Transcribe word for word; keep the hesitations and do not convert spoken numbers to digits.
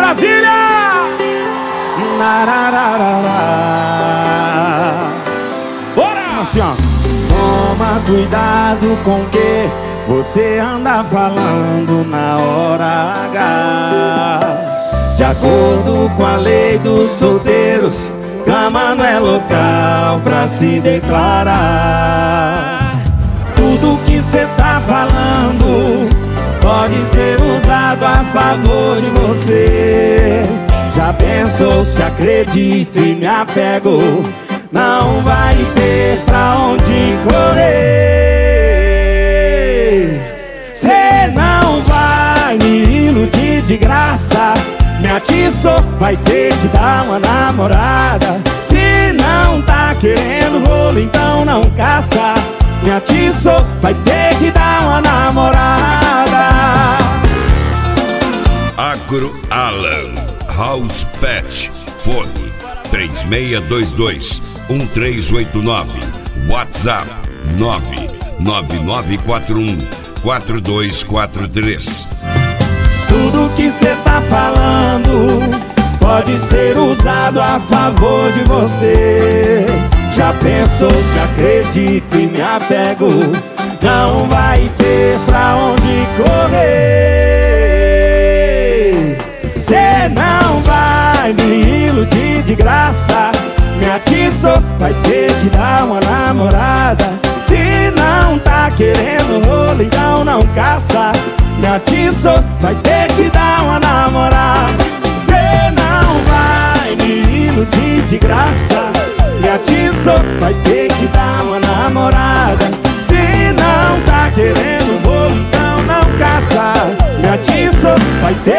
Brasília! Narararará. Bora! Assim, ó. Toma cuidado com o que você anda falando na hora H. De acordo com a lei dos solteiros, cama não é local pra se declarar. Tudo que cê tá falando pode ser usado a favor de você. Já pensou, se acredito e me apego, não vai ter pra onde correr. Cê não vai me iludir de graça, me atiçou, vai ter que dar uma namorada. Se não tá querendo rolo, então não caça. Me atiçou, vai ter que dar uma namorada. Agro Alan House Pet. Fone três seis dois dois um três oito nove. WhatsApp nove nove nove quatro um quatro dois quatro três. Tudo que cê tá falando pode ser usado a favor de você. Já pensou, se acredito e me apego, não vai ter pra onde correr. Cê não vai me iludir de graça, me atiçou, vai ter que dar uma namorada. Se não tá querendo rolo, então não caça. Me atiçou, vai ter que dar uma namorada. Cê não vai me iludir de graça, me atiçou, vai ter que dar uma namorada. Se não tá querendo rolo, então não caça. Me atiçou, vai ter